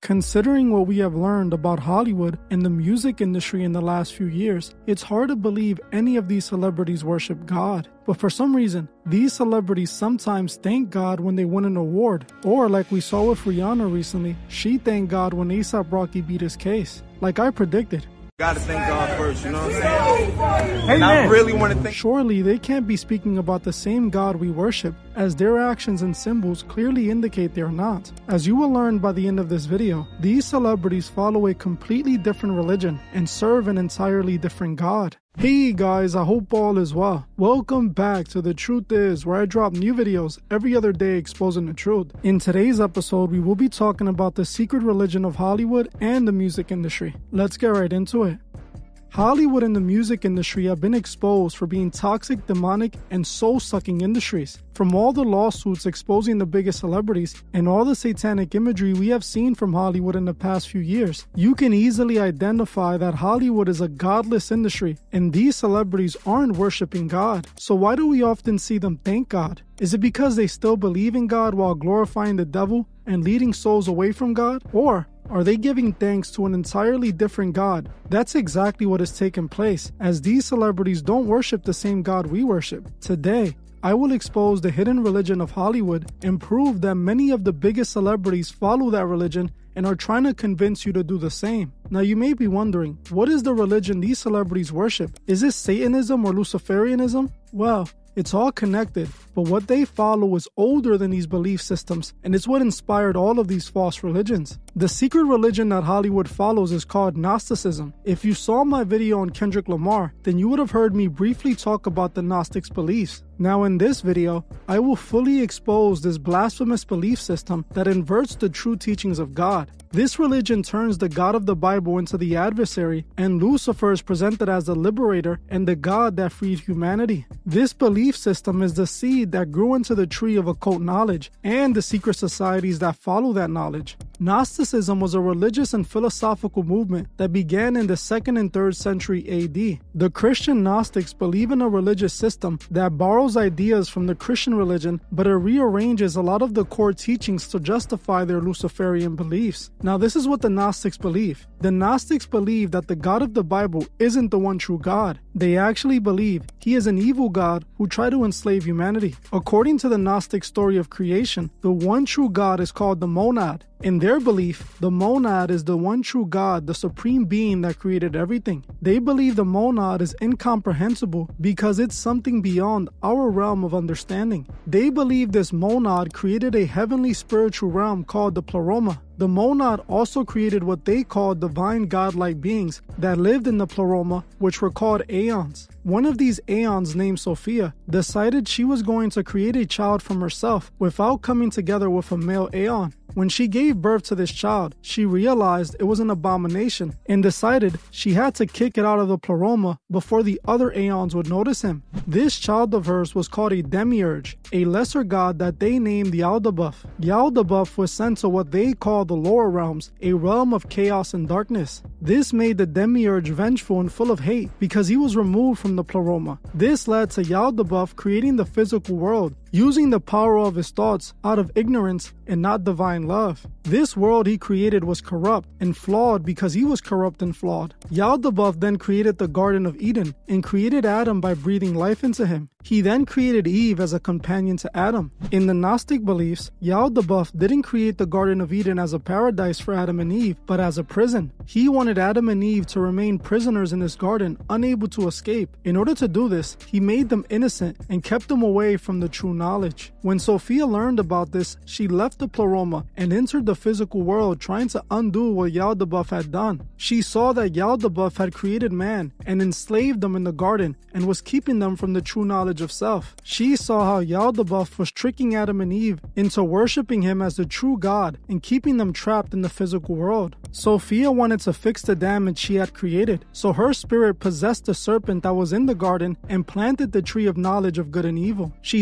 Considering what we have learned about Hollywood and the music industry in the last few years, it's hard to believe any of these celebrities worship God. But for some reason, these celebrities sometimes thank God when they win an award. Or like we saw with Rihanna recently, she thanked God when A$AP Rocky beat his case. Like I predicted. Gotta thank God first, you know what I'm saying? And I really want to thank. Surely they can't be speaking about the same God we worship, as their actions and symbols clearly indicate they're not. As you will learn by the end of this video, these celebrities follow a completely different religion and serve an entirely different God. Hey guys, I hope all is well. Welcome back to The Truth Is, where I drop new videos every other day exposing the truth. In today's episode, we will be talking about the secret religion of Hollywood and the music industry. Let's get right into it. Hollywood and the music industry have been exposed for being toxic, demonic, and soul-sucking industries. From all the lawsuits exposing the biggest celebrities and all the satanic imagery we have seen from Hollywood in the past few years, you can easily identify that Hollywood is a godless industry and these celebrities aren't worshiping God. So why do we often see them thank God? Is it because they still believe in God while glorifying the devil and leading souls away from God? Or are they giving thanks to an entirely different God? That's exactly what has taken place, as these celebrities don't worship the same God we worship. Today, I will expose the hidden religion of Hollywood and prove that many of the biggest celebrities follow that religion and are trying to convince you to do the same. Now you may be wondering, what is the religion these celebrities worship? Is it Satanism or Luciferianism? Well, it's all connected, but what they follow is older than these belief systems, and it's what inspired all of these false religions. The secret religion that Hollywood follows is called Gnosticism. If you saw my video on Kendrick Lamar, then you would have heard me briefly talk about the Gnostics' beliefs. Now in this video, I will fully expose this blasphemous belief system that inverts the true teachings of God. This religion turns the God of the Bible into the adversary, and Lucifer is presented as the liberator and the God that freed humanity. This belief system is the seed that grew into the tree of occult knowledge and the secret societies that follow that knowledge. Gnosticism was a religious and philosophical movement that began in the 2nd and 3rd century AD. The Christian Gnostics believe in a religious system that borrows ideas from the Christian religion, but it rearranges a lot of the core teachings to justify their Luciferian beliefs. Now this is what the Gnostics believe. The Gnostics believe that the God of the Bible isn't the one true God. They actually believe he is an evil God who tried to enslave humanity. According to the Gnostic story of creation, the one true God is called the monad. In their belief, the monad is the one true God, the supreme being that created everything. They believe the monad is incomprehensible because it's something beyond our realm of understanding. They believe this monad created a heavenly spiritual realm called the Pleroma. The monad also created what they called divine godlike beings that lived in the Pleroma, which were called aeons. One of these aeons, named Sophia, decided she was going to create a child from herself without coming together with a male aeon. When she gave birth to this child, she realized it was an abomination and decided she had to kick it out of the Pleroma before the other aeons would notice him. This child of hers was called a demiurge, a lesser god that they named Yaldabaoth. Yaldabaoth was sent to what they called the lower realms, a realm of chaos and darkness. This made the demiurge vengeful and full of hate because he was removed from the Pleroma. This led to Yaldabaoth creating the physical world, using the power of his thoughts out of ignorance and not divine love. This world he created was corrupt and flawed because he was corrupt and flawed. Yaldabaoth then created the Garden of Eden and created Adam by breathing life into him. He then created Eve as a companion to Adam. In the Gnostic beliefs, Yaldabaoth didn't create the Garden of Eden as a paradise for Adam and Eve, but as a prison. He wanted Adam and Eve to remain prisoners in this garden, unable to escape. In order to do this, he made them innocent and kept them away from the true knowledge. When Sophia learned about this, she left the Pleroma and entered the physical world, trying to undo what Yaldabaoth had done. She saw that Yaldabaoth had created man and enslaved them in the garden and was keeping them from the true knowledge of self. She saw how Yaldabaoth was tricking Adam and Eve into worshiping him as the true God and keeping them trapped in the physical world. Sophia wanted to fix the damage she had created, so her spirit possessed the serpent that was in the garden and planted the tree of knowledge of good and evil. She then approached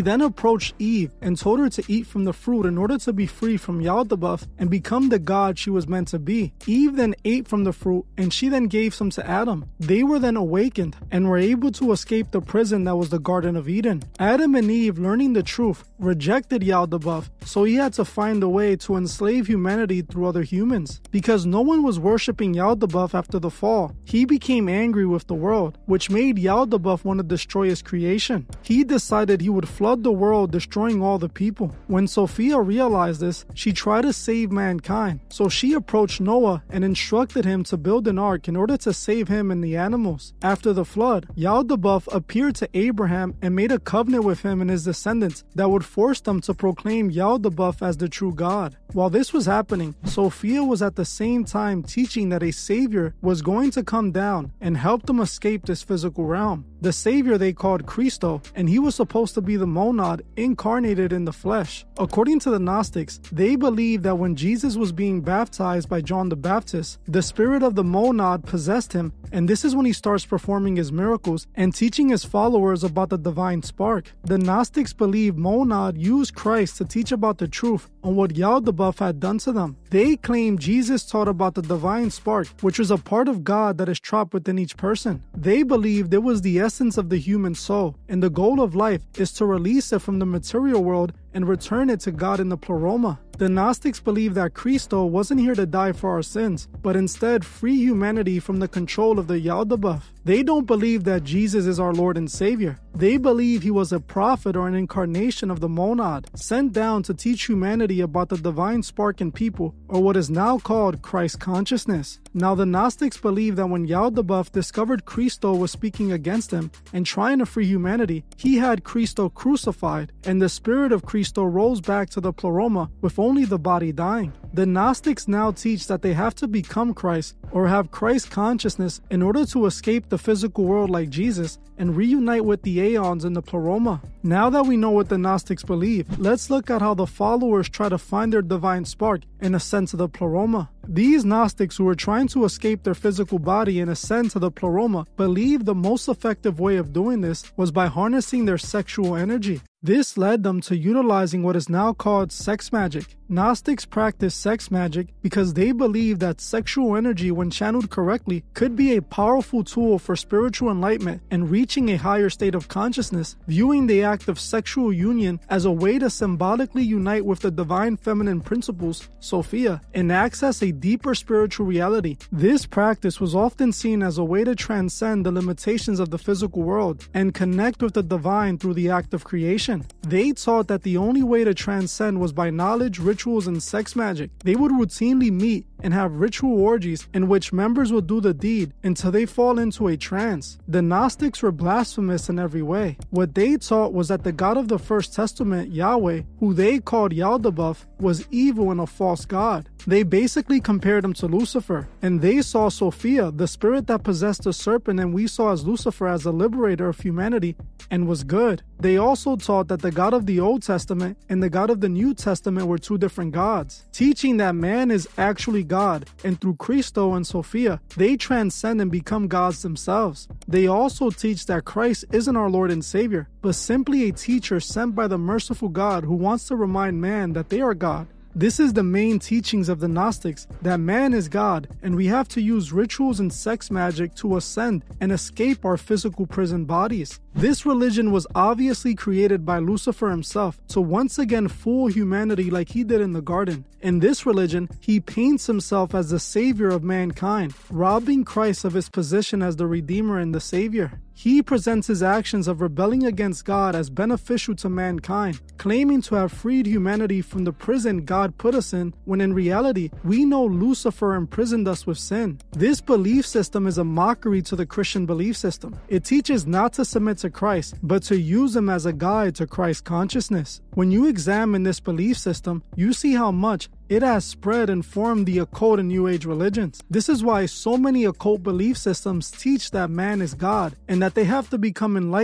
approached Eve and told her to eat from the fruit in order to be free from Yaldabaoth and become the god she was meant to be. Eve then ate from the fruit, and she then gave some to Adam. They were then awakened and were able to escape the prison that was the Garden of Eden. Adam and Eve, learning the truth, rejected Yaldabaoth, so he had to find a way to enslave humanity through other humans. Because no one was worshipping Yaldabaoth after the fall, he became angry with the world, which made Yaldabaoth want to destroy his creation. He decided he would flood the world, destroying all the people. When Sophia realized this, she tried to save mankind. So she approached Noah and instructed him to build an ark in order to save him and the animals. After the flood, Yaldabaoth appeared to Abraham and made a covenant with him and his descendants that would force them to proclaim Yaldabaoth as the true God. While this was happening, Sophia was at the same time teaching that a savior was going to come down and help them escape this physical realm. The savior they called Christo, and he was supposed to be the monad incarnated in the flesh. According to the Gnostics, they believed that when Jesus was being baptized by John the Baptist, the spirit of the monad possessed him, and this is when he starts performing his miracles and teaching his followers about the divine spark. The Gnostics believe monad used Christ to teach about the truth on what Yaldabaoth had done to them. They claim Jesus taught about the divine spark, which was a part of God that is trapped within each person. They believed it was the essence of the human soul, and the goal of life is to release it from the material world and return it to God in the pleroma. The Gnostics believe that Christo wasn't here to die for our sins, but instead free humanity from the control of the Yaldabaoth. They don't believe that Jesus is our Lord and Savior. They believe he was a prophet or an incarnation of the monad, sent down to teach humanity about the divine spark in people, or what is now called Christ consciousness. Now the Gnostics believe that when Yaldabaoth discovered Christo was speaking against him and trying to free humanity, he had Christo crucified, and the spirit of Christo rose back to the pleroma with only the body dying. The Gnostics now teach that they have to become Christ or have Christ consciousness in order to escape the physical world like Jesus and reunite with the aeons in the pleroma. Now that we know what the Gnostics believe, let's look at how the followers try to find their divine spark and ascend to the pleroma. These Gnostics who were trying to escape their physical body and ascend to the pleroma believed the most effective way of doing this was by harnessing their sexual energy. This led them to utilizing what is now called sex magic. Gnostics practice sex magic because they believe that sexual energy, when channeled correctly, could be a powerful tool for spiritual enlightenment and reaching a higher state of consciousness, viewing the act of sexual union as a way to symbolically unite with the divine feminine principles, Sophia, and access a deeper spiritual reality. This practice was often seen as a way to transcend the limitations of the physical world and connect with the divine through the act of creation. They taught that the only way to transcend was by knowledge, rituals, and sex magic. They would routinely meet and have ritual orgies in which members would do the deed until they fall into a trance. The Gnostics were blasphemous in every way. What they taught was that the God of the First Testament, Yahweh, who they called Yaldabaoth, was evil and a false god. They basically compared him to Lucifer, and they saw Sophia, the spirit that possessed the serpent and we saw as Lucifer, as the liberator of humanity, and was good. They also taught that the God of the Old Testament and the God of the New Testament were two different gods, teaching that man is actually God, and through Christo and Sophia, they transcend and become gods themselves. They also teach that Christ isn't our Lord and Savior, but simply a teacher sent by the merciful God who wants to remind man that they are God. This is the main teachings of the Gnostics, that man is God, and we have to use rituals and sex magic to ascend and escape our physical prison bodies. This religion was obviously created by Lucifer himself to once again fool humanity like he did in the garden. In this religion, he paints himself as the savior of mankind, robbing Christ of his position as the Redeemer and the Savior. He presents his actions of rebelling against God as beneficial to mankind, claiming to have freed humanity from the prison God put us in, when in reality, we know Lucifer imprisoned us with sin. This belief system is a mockery to the Christian belief system. It teaches not to submit to Christ, but to use him as a guide to Christ consciousness. When you examine this belief system, you see how much it has spread and formed the occult and New Age religions. This is why so many occult belief systems teach that man is God and that they have to become enlightened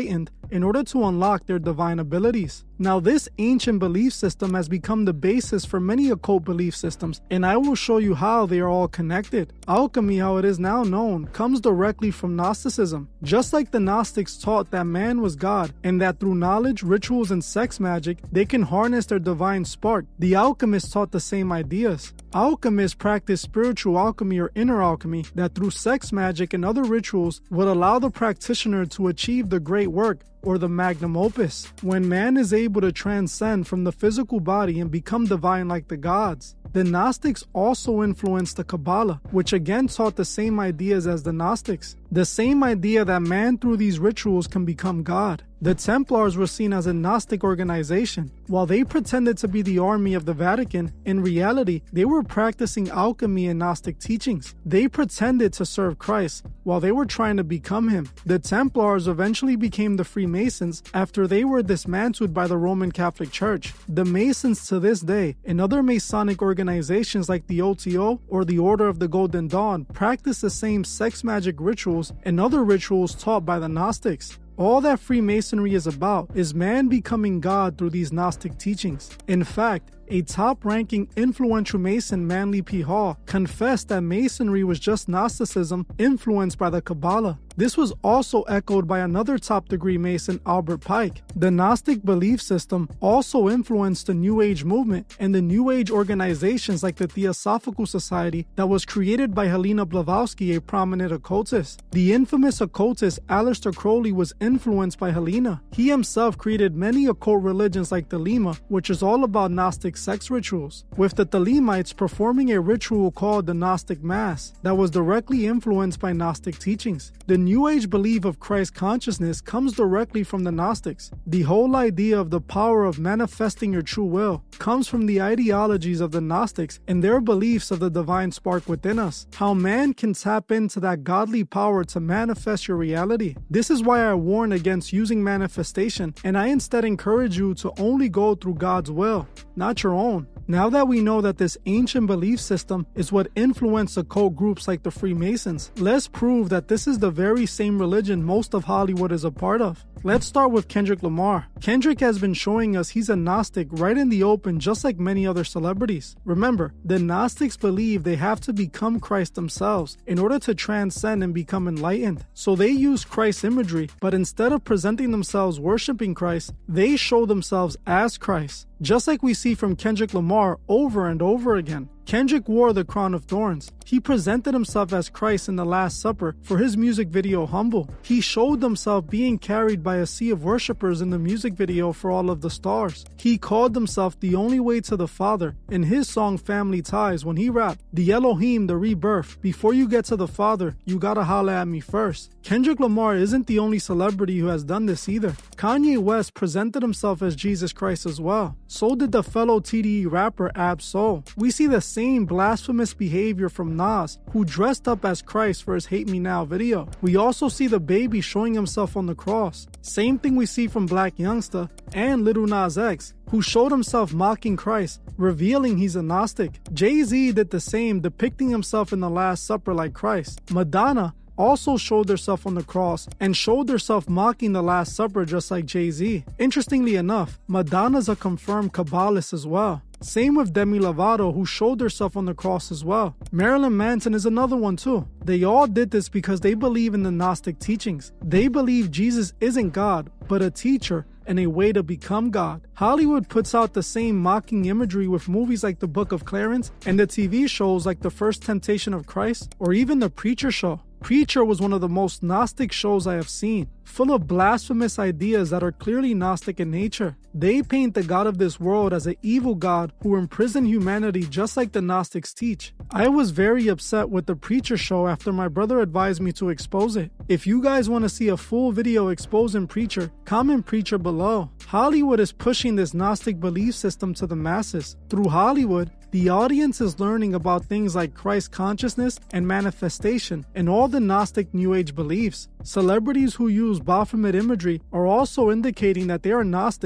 in order to unlock their divine abilities. Now, this ancient belief system has become the basis for many occult belief systems, and I will show you how they are all connected. Alchemy, how it is now known, comes directly from Gnosticism. Just like the Gnostics taught that man was God, and that through knowledge, rituals, and sex magic, they can harness their divine spark, the alchemists taught the same ideas. Alchemists practiced spiritual alchemy or inner alchemy that through sex magic and other rituals would allow the practitioner to achieve the great work or the magnum opus, when man is able to transcend from the physical body and become divine like the gods. The Gnostics also influenced the Kabbalah, which again taught the same ideas as the Gnostics. The same idea that man through these rituals can become God. The Templars were seen as a Gnostic organization. While they pretended to be the army of the Vatican, in reality, they were practicing alchemy and Gnostic teachings. They pretended to serve Christ while they were trying to become him. The Templars eventually became the Freemasons after they were dismantled by the Roman Catholic Church. The Masons to this day and other Masonic organizations like the OTO or the Order of the Golden Dawn practice the same sex magic rituals and other rituals taught by the Gnostics. All that Freemasonry is about is man becoming God through these Gnostic teachings. In fact, a top-ranking influential Mason, Manly P. Hall, confessed that Masonry was just Gnosticism influenced by the Kabbalah. This was also echoed by another top-degree Mason, Albert Pike. The Gnostic belief system also influenced the New Age movement and the New Age organizations like the Theosophical Society that was created by Helena Blavatsky, a prominent occultist. The infamous occultist Aleister Crowley was influenced by Helena. He himself created many occult religions like Thelema, which is all about Gnostic sex rituals, with the Thelemites performing a ritual called the Gnostic Mass that was directly influenced by Gnostic teachings. The New Age belief of Christ consciousness comes directly from the Gnostics. The whole idea of the power of manifesting your true will comes from the ideologies of the Gnostics and their beliefs of the divine spark within us, how man can tap into that godly power to manifest your reality. This is why I warn against using manifestation, and I instead encourage you to only go through God's will, not your own. Now that we know that this ancient belief system is what influenced occult groups like the Freemasons, let's prove that this is the very same religion most of Hollywood is a part of. Let's start with Kendrick Lamar. Kendrick has been showing us he's a Gnostic right in the open, just like many other celebrities. Remember, the Gnostics believe they have to become Christ themselves in order to transcend and become enlightened. So they use Christ imagery, but instead of presenting themselves worshiping Christ, they show themselves as Christ. Just like we see from Kendrick Lamar over and over again. Kendrick wore the crown of thorns. He presented himself as Christ in the Last Supper for his music video Humble. He showed himself being carried by a sea of worshippers in the music video for All of the Stars. He called himself the only way to the Father in his song Family Ties when he rapped, "The Elohim, the rebirth. Before you get to the Father, you gotta holla at me first." Kendrick Lamar isn't the only celebrity who has done this either. Kanye West presented himself as Jesus Christ as well. So did the fellow TDE rapper Ab Soul. We see the same blasphemous behavior from Nas, who dressed up as Christ for his Hate Me Now video. We also see the baby showing himself on the cross. Same thing we see from Black Youngsta and Lil Nas X, who showed himself mocking Christ, revealing he's a Gnostic. Jay-Z did the same, depicting himself in the Last Supper like Christ. Madonna also showed herself on the cross and showed herself mocking the Last Supper just like Jay-Z. Interestingly enough, Madonna's a confirmed Kabbalist as well. Same with Demi Lovato, who showed herself on the cross as well. Marilyn Manson is another one too. They all did this because they believe in the Gnostic teachings. They believe Jesus isn't God, but a teacher and a way to become God. Hollywood puts out the same mocking imagery with movies like The Book of Clarence and the TV shows like The First Temptation of Christ or even The Preacher Show. Preacher was one of the most Gnostic shows I have seen, full of blasphemous ideas that are clearly Gnostic in nature. They paint the God of this world as an evil God who imprisoned humanity just like the Gnostics teach. I was very upset with the Preacher Show after my brother advised me to expose it. If you guys want to see a full video exposing Preacher, comment Preacher below. Hollywood is pushing this Gnostic belief system to the masses. Through Hollywood, the audience is learning about things like Christ consciousness and manifestation and all the Gnostic New Age beliefs. Celebrities who use Baphomet imagery are also indicating that they are Gnostics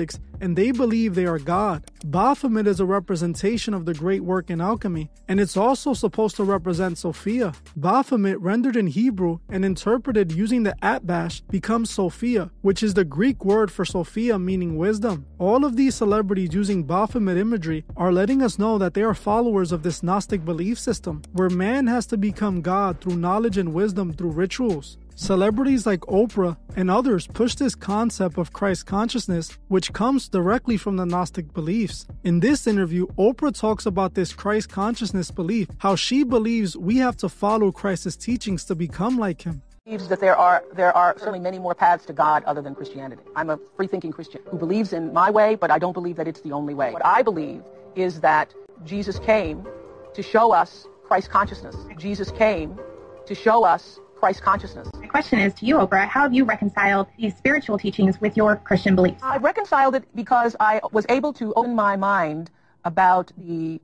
and they believe they are God. Baphomet is a representation of the great work in alchemy, and it's also supposed to represent Sophia. Baphomet, rendered in Hebrew and interpreted using the Atbash, becomes Sophia, which is the Greek word for Sophia, meaning wisdom. All of these celebrities using Baphomet imagery are letting us know that they are followers of this Gnostic belief system, where man has to become God through knowledge and wisdom through rituals. Celebrities like Oprah and others push this concept of Christ consciousness, which comes directly from the Gnostic beliefs. In this interview, Oprah talks about this Christ consciousness belief, how she believes we have to follow Christ's teachings to become like him. Believes that there are certainly many more paths to God other than Christianity. I'm a free-thinking Christian who believes in my way, but I don't believe that it's the only way. What I believe is that Jesus came to show us Christ consciousness. Jesus came to show us Christ consciousness. My question is to you, Oprah, how have you reconciled these spiritual teachings with your Christian beliefs? I reconciled it because I was able to open my mind about the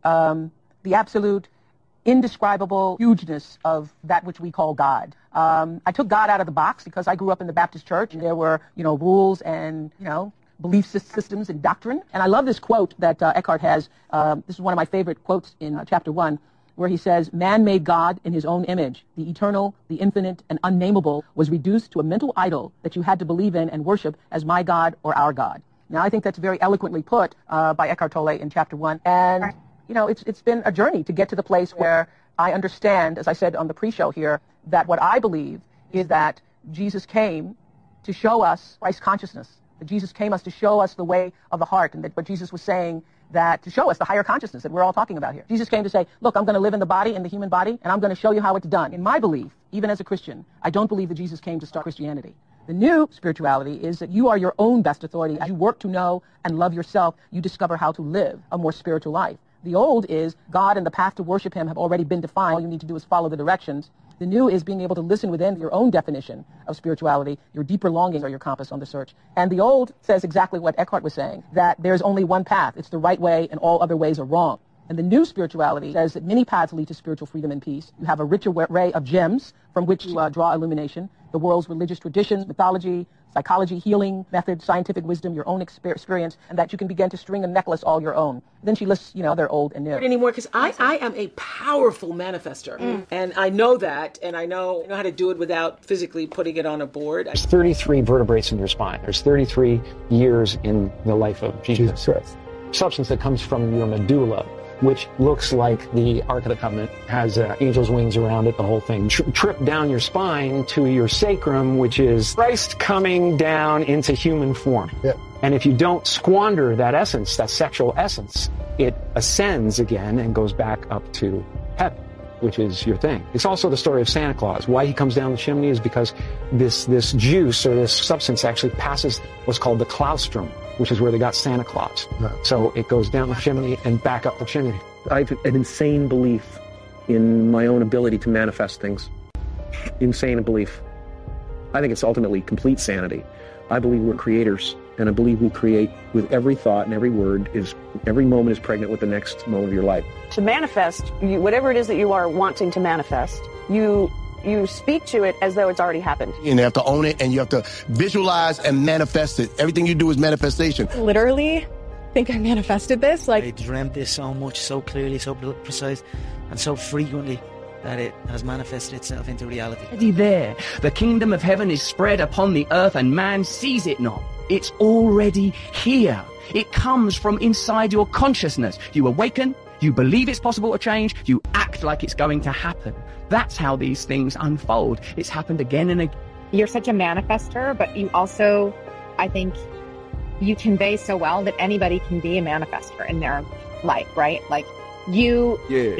absolute indescribable hugeness of that which we call God. I took God out of the box because I grew up in the Baptist church, and there were, rules and, belief systems and doctrine. And I love this quote that Eckhart has. This is one of my favorite quotes in chapter 1, where he says, "Man made God in his own image. The eternal, the infinite, and unnameable was reduced to a mental idol that you had to believe in and worship as my God or our God." Now, I think that's very eloquently put by Eckhart Tolle in chapter 1. And, it's been a journey to get to the place where I understand, as I said on the pre-show here, that what I believe is that Jesus came to show us Christ consciousness. That Jesus came to show us the way of the heart, and that what Jesus was saying, that to show us the higher consciousness that we're all talking about here. Jesus came to say, look, I'm going to live in the body, in the human body, and I'm going to show you how it's done. In my belief, even as a Christian, I don't believe that Jesus came to start Christianity. The new spirituality is that you are your own best authority. As you work to know and love yourself, you discover how to live a more spiritual life. The old is God and the path to worship him have already been defined. All you need to do is follow the directions. The new is being able to listen within your own definition of spirituality. Your deeper longings are your compass on the search. And the old says exactly what Eckhart was saying, that there's only one path. It's the right way, and all other ways are wrong. And the new spirituality says that many paths lead to spiritual freedom and peace. You have a rich array of gems from which to draw illumination. The world's religious traditions, mythology, psychology, healing methods, scientific wisdom, your own experience, and that you can begin to string a necklace all your own. Then she lists, they're old and new. Anymore, because I am a powerful manifester, and I know that, and I know how to do it without physically putting it on a board. There's 33 vertebrae in your spine. There's 33 years in the life of Jesus Christ. Substance that comes from your medulla, which looks like the Ark of the Covenant, has angel's wings around it, the whole thing. Trip down your spine to your sacrum, which is Christ coming down into human form. Yeah. And if you don't squander that essence, that sexual essence, it ascends again and goes back up to heaven, which is your thing. It's also the story of Santa Claus. Why he comes down the chimney is because this juice or this substance actually passes what's called the claustrum, which is where they got Santa Claus. Right. So it goes down the chimney and back up the chimney. I have an insane belief in my own ability to manifest things. Insane belief. I think it's ultimately complete sanity. I believe we're creators, and I believe we create with every thought and every word. Every moment is pregnant with the next moment of your life. To manifest, whatever it is that you are wanting to manifest, you speak to it as though it's already happened. And you have to own it, and you have to visualize and manifest it. Everything you do is manifestation. Literally think I manifested this. I dreamt this so much, so clearly, so precise, and so frequently that it has manifested itself into reality. Already there. The kingdom of heaven is spread upon the earth, and man sees it not. It's already here. It comes from inside your consciousness. You awaken, you believe it's possible to change, you act like it's going to happen. That's how these things unfold. It's happened again and again. You're such a manifester, but you also, I think, you convey so well that anybody can be a manifester in their life, right? Like, you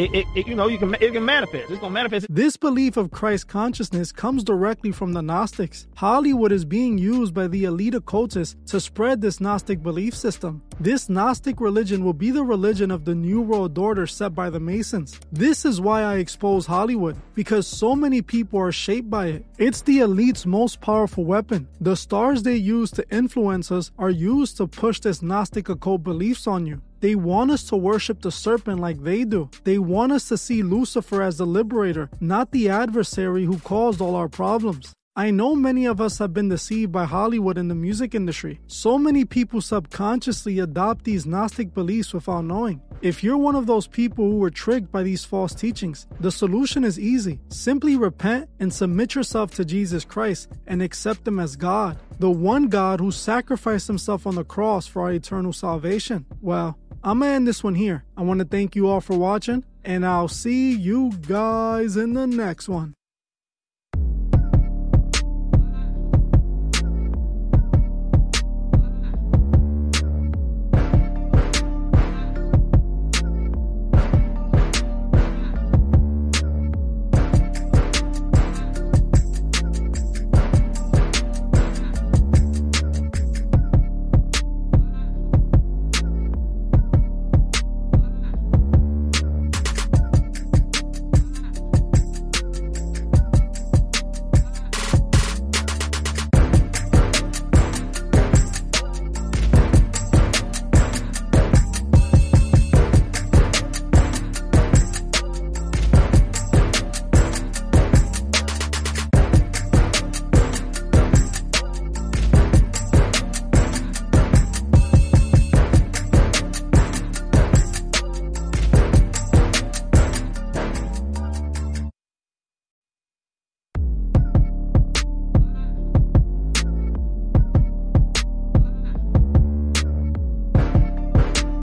can manifest. It's gonna manifest. This belief of Christ consciousness comes directly from the Gnostics. Hollywood is being used by the elite occultists to spread this Gnostic belief system. This Gnostic religion will be the religion of the New World Order set by the Masons. This is why I expose Hollywood, because so many people are shaped by it. It's the elite's most powerful weapon. The stars they use to influence us are used to push this Gnostic occult beliefs on you. They want us to worship the serpent like they do. They want us to see Lucifer as the liberator, not the adversary who caused all our problems. I know many of us have been deceived by Hollywood and the music industry. So many people subconsciously adopt these Gnostic beliefs without knowing. If you're one of those people who were tricked by these false teachings, the solution is easy. Simply repent and submit yourself to Jesus Christ and accept Him as God, the one God who sacrificed Himself on the cross for our eternal salvation. Well, I'm gonna end this one here. I want to thank you all for watching, and I'll see you guys in the next one.